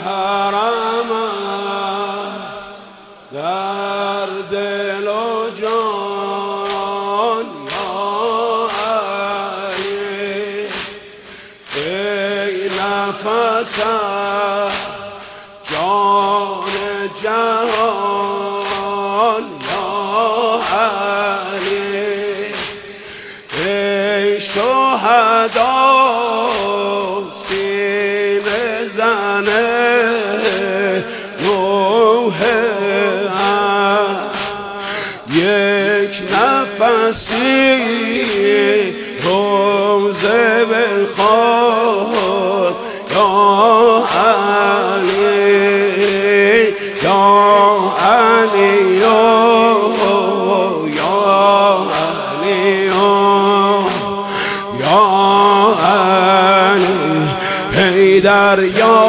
حرم در دل و جان یا علی ای نفس جان جهان یا علی ای شهدا سینه زنه روح یک نفسی روزه بخواد یا علی یا علی یا علی یا علی حیدر یا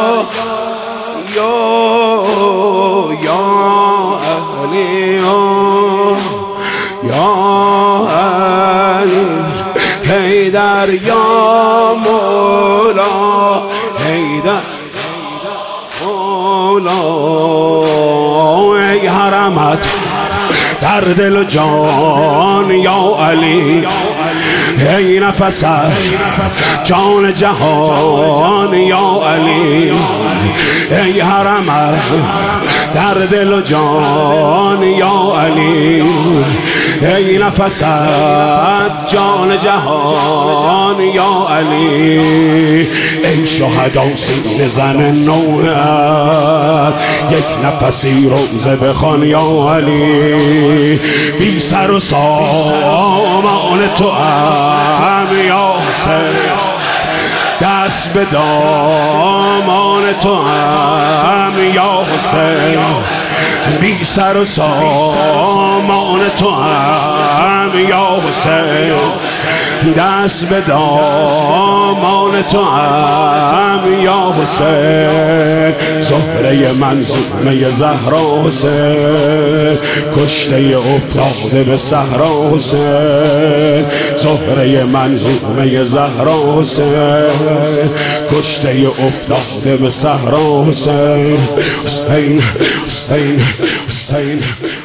علی یا علی حیدر یا مولا حیدر مولا ای حرمت در دل و جان یا علی ای نفس جان جهان یا علی ای حرمت در دل و جان یا علی ای نفس جان جهان یا علی ای شهدا سینه زن نوحت یک نفسی روزه بخوان یا علی بی سر و سامان تو هم یا حسین دست به دامان تو هم یا حسین بی سر و سامان تو هم یا حسین دست به دامان تو هم یا حسین زهره منظومه زهرا حسین کشته افتاده به صحرا حسین زهره منظومه زهرا حسین کشته افتاده به صحرا حسین حسین حسین حسین